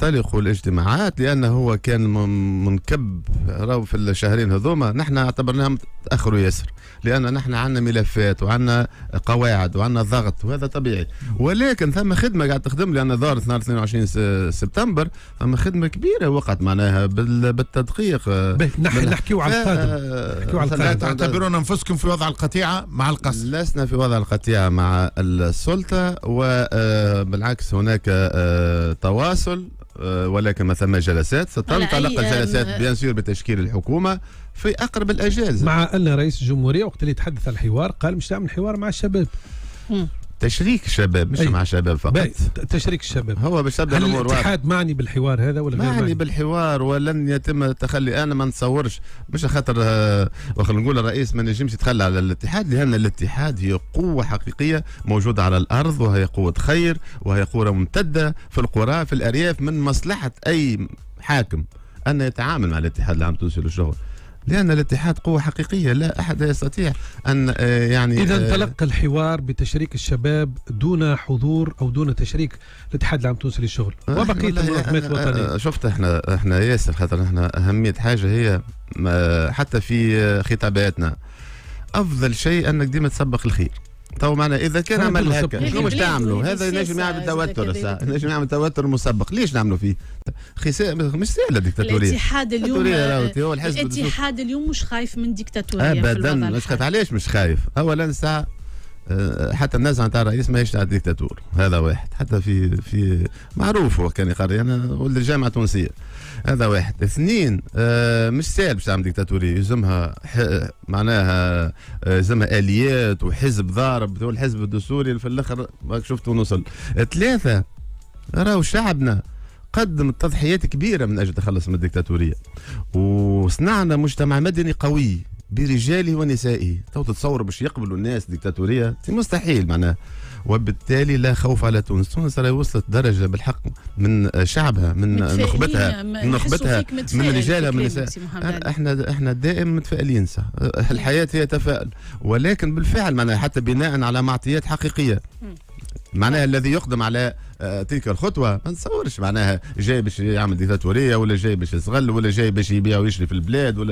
تنطلق الاجتماعات لأنه هو كان منكب راهو في الشهرين هذوما. نحن اعتبرناهم تأخروا ياسر لأن نحن عندنا ملفات وعندنا قواعد وعندنا ضغط وهذا طبيعي، ولكن ثم خدمة قاعد تخدم لأن ظهرت نهار 22 سبتمبر ثم خدمة كبيرة وقت معناها بالتدقيق. نحكيو على القادم. تعتبرون أنفسكم في وضع القطيعة مع القصر؟ لسنا في وضع القطيعة مع السلطة، وبالعكس هناك تواصل، ولكن ما ثم جلسات ستنطلق الجلسات بيان سور بتشكيل الحكومة في أقرب الأجازة. مع أن رئيس الجمهورية وقت اللي تحدث عن الحوار قال مش تعمل حوار مع الشباب. تشريك الشباب مش مع شباب فقط. تشريك الشباب هو باش تبدا الامور. الاتحاد معني بالحوار هذا ولا غير معني بالحوار ولن يتم التخلي. انا ما نتصورش مش خاطر وخلينا نقول الرئيس ما نجمش يتخلى على الاتحاد، لان الاتحاد هي قوه حقيقيه موجوده على الارض، وهي قوه خير، وهي قوه ممتده في القرى في الارياف. من مصلحه اي حاكم ان يتعامل مع الاتحاد العام التونسي للشغل، لأن الاتحاد قوة حقيقية لا أحد يستطيع أن يعني إذا انطلق الحوار بتشريك الشباب دون حضور أو دون تشريك الاتحاد العام التونسي للشغل وبقية المنظمات الوطنية. شفت احنا ياسر خاطر احنا أهمية حاجة هي حتى في خطاباتنا أفضل شيء أنك ديما تسبق الخير. تو معنا اذا كان عمل هكا شنو باش تعملوا؟ هذا ينجم يعمل توتر، ينجم يعمل توتر مسبق. ليش نعملوا فيه؟ مش سهله ديكتاتوريه. الاتحاد اليوم مش خايف من ديكتاتوريه ابدا. مش خايف. علاش مش خايف؟ اولا ساعه حتى النزعه نتاع الرئيس ماهيش تاع ديكتاتور، هذا واحد. حتى في معروف هو كان يقرر، انا ولد الجامعه التونسيه، هذا واحد. اثنين مش سهل باش تعمل ديكتاتوريه، يلزمها معناها يلزمها اليات وحزب ضارب، هو الحزب الدستوري في الاخر شفتوا نوصل. ثلاثه راهو شعبنا قدم تضحيات كبيره من اجل تخلص من الديكتاتوريه، وصنعنا مجتمع مدني قوي برجاله ونسائه. تو تتصور باش يقبلوا الناس ديكتاتوريه؟ مستحيل معناها. وبالتالي لا خوف على تونس. تونس راهي وصلت درجه بالحق من شعبها، من نخبتها، من رجالها، من نسائها. احنا دائما متفائلين. صح، الحياه هي تفاؤل، ولكن بالفعل معناها حتى بناء على معطيات حقيقيه. معناها الذي يقدم على تلك الخطوه ما نتصورش معناها جاي باش يعمل ديكتاتوريه، ولا جاي باش يصغل، ولا جاي باش يبيع ويشري في البلاد، ولا